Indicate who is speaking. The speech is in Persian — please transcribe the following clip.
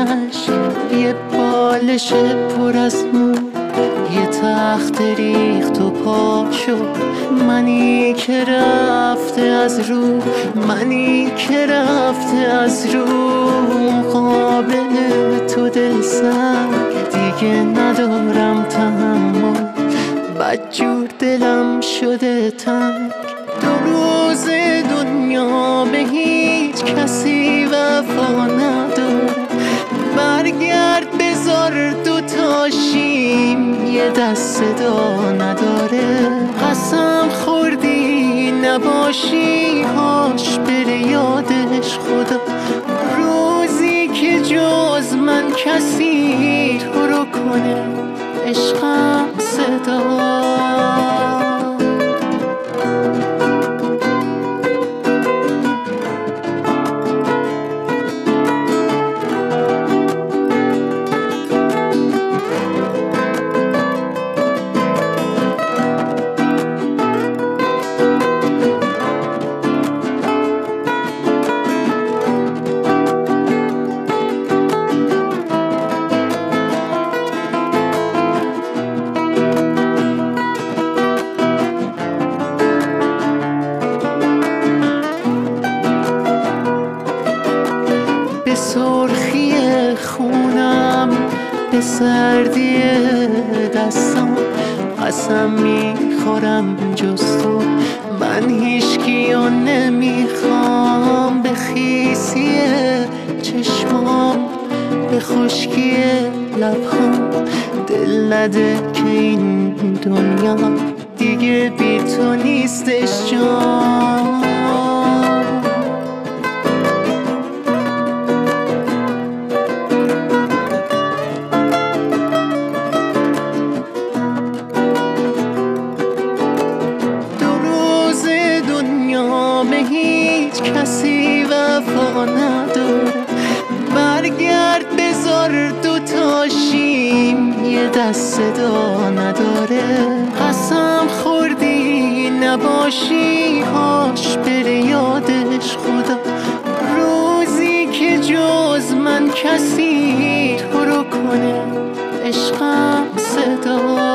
Speaker 1: عشق، یه بالش پر از مو، یه تخت ریخت و پاشو. منی که رفته از رو، منی که رفته از رو. مقابل تو دل سنگ دیگه ندارم تحمل، بدجور دلم شده تنگ. دو روز دنیا به هیچ کسی وفا نداره، برگرد بذار دوتاشیم یه دست صدا نداره. قسم خوردی نباشی هاش بره یادش خدا، روزی که جز من کسی تو رو کنه عشقم صدا. به سرخی خونم، به سردی دستم، قسم میخورم جز تو من هیچکیو نمیخوام. به خیسی چشمام، به خشکی لبهام، دل نده که این دنیا دیگه بی تو نیستش جان. به هیچ کسی وفا نداره، برگرد بذار دوتاشیم یه دست صدا نداره. قسم خوردی نباشی هاش بره یادش خدا، روزی که جز من کسی تو رو کنه عشقم صدا.